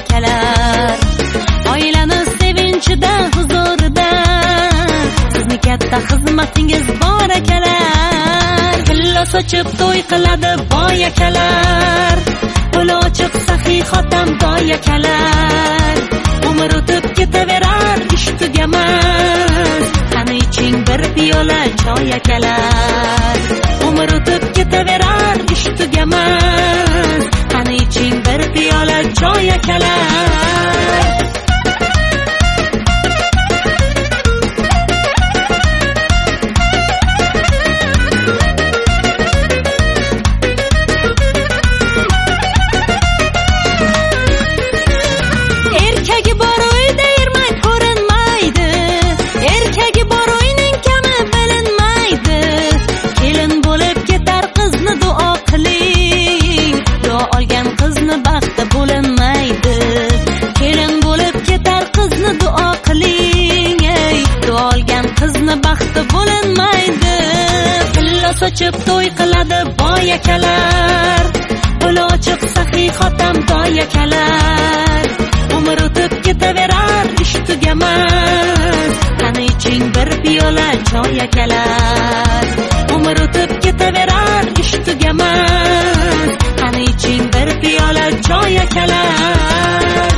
akalar. Oilamiz sevinchida, huzurida, sizni katta xizmatingiz bor akalar. Tilla sochib to'y qiladi boy akalar, qo'li ochiq saxiy xotam boy akalar. Umr o'tib ketaverar, ish tugamas, qani iching bir piyola choy akalar. Umr o'tib ketaverar, ish tugamas, qani iching bir piyola choy akalar. Sochib to'y qiladi boy akalar, qo'li ochiq saxiy xotam boy akalar. Umr o'tib ketaverar, ish tugamas, qani iching bir piyola choy akalar. Umr o'tib ketaverar, ish tugamas, qani iching bir piyola choy akalar.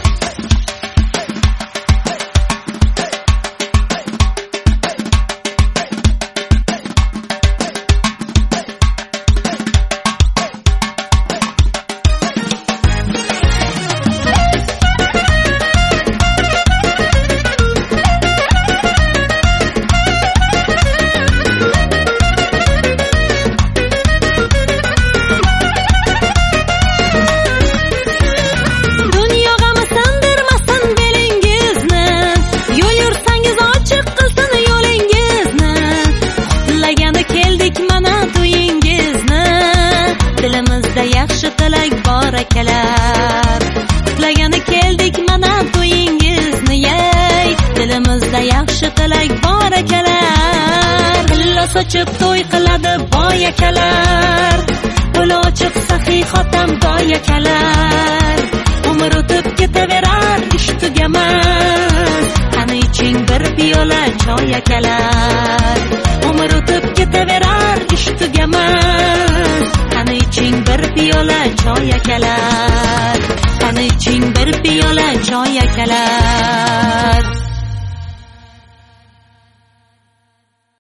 Yaxshi tilak bor akalar, tilagani keldik mana to'yingizni, yey. Dilimizda yaxshi tilak bor akalar, tilla sochib to'y qiladi boy akalar, qo'li ochiq saxiy xotam boy akalar. Umr o'tib ketaverar, ish tugamas, qani iching bir piyola choy akalar. Umr o'tib ketaverar, ish tugamas, qani iching bir piyola choy akalar. Qani iching bir piyola choy akalar.